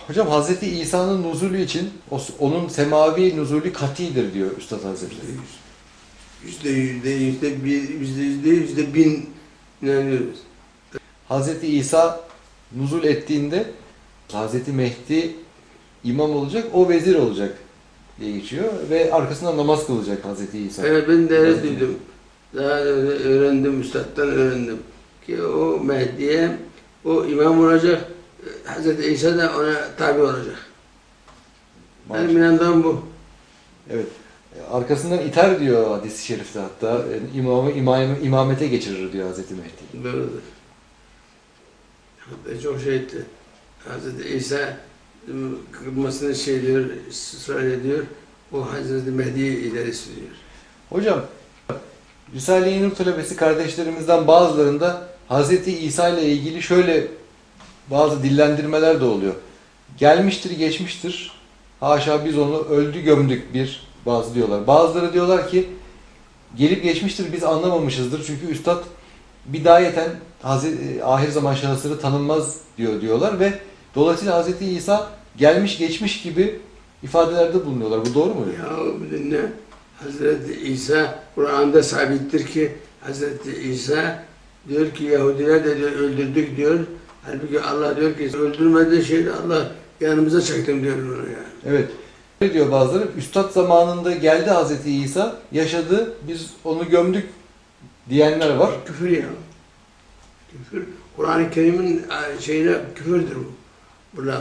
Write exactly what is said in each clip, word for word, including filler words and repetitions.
Hocam Hazreti İsa'nın nuzulü için onun semavi nuzulü katidir diyor Üstad Hazretleri. Yüzde yüzde, yüzde bir, yüzde yüzde, yüzde bin inanıyoruz. Hazreti İsa nuzul ettiğinde Hazreti Mehdi imam olacak, o vezir olacak diye geçiyor ve arkasından namaz kılacak Hazreti İsa. Evet, ben de öyle Hazreti duydum. Daha öğrendim, Üstad'dan öğrendim ki o Mehdi'ye o imam olacak, Hazreti İsa da ona tabi olacak. Maşallah. Benim inandığım bu. Evet. Arkasından iter diyor hadis-i şerifte hatta. İmamı imam, imamete geçirir diyor Hazreti Mehdi. Doğrudur. Hatta çok şey etti. Hazreti İsa kılmasını şey diyor, ısrar ediyor. O Hazreti Mehdi'yi ileri sürüyor. Hocam, Risale-i Nur talebesi kardeşlerimizden bazılarında Hazreti İsa ile ilgili şöyle bazı dillendirmeler de oluyor. Gelmiştir, geçmiştir. Haşa biz onu öldü gömdük bir bazı diyorlar. Bazıları diyorlar ki gelip geçmiştir biz anlamamışızdır. Çünkü Üstad bidayeten Hazreti, ahir zaman şahısları tanınmaz diyor diyorlar ve dolayısıyla Hazreti İsa gelmiş geçmiş gibi ifadelerde bulunuyorlar. Bu doğru mu? Ya bir dinle. Hazreti İsa Kur'an'da sabittir ki Hazreti İsa diyor ki Yahudiler de diyor, öldürdük diyor. Halbuki Allah diyor ki öldürmediği şeyi Allah yanımıza çektim diyor ona yani. Evet. Ne diyor bazıları? Üstad zamanında geldi Hazreti İsa, yaşadı, biz onu gömdük diyenler var. Küfür ya. Küfür. Kur'an-ı Kerim'in şeyine küfürdür bu. Bunlar.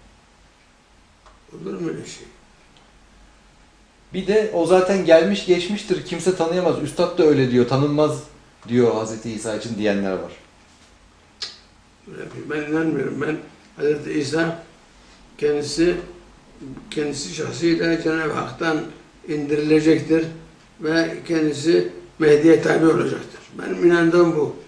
Olur mu öyle şey? Bir de o zaten gelmiş geçmiştir, kimse tanıyamaz. Üstad da öyle diyor, tanınmaz diyor Hazreti İsa için diyenler var. Ben inanmıyorum. Ben Hazreti İsa kendisi kendisi şahsıyla Cenab-ı Hak'tan indirilecektir ve kendisi Mehdi'ye tabi olacaktır. Benim inandığım bu.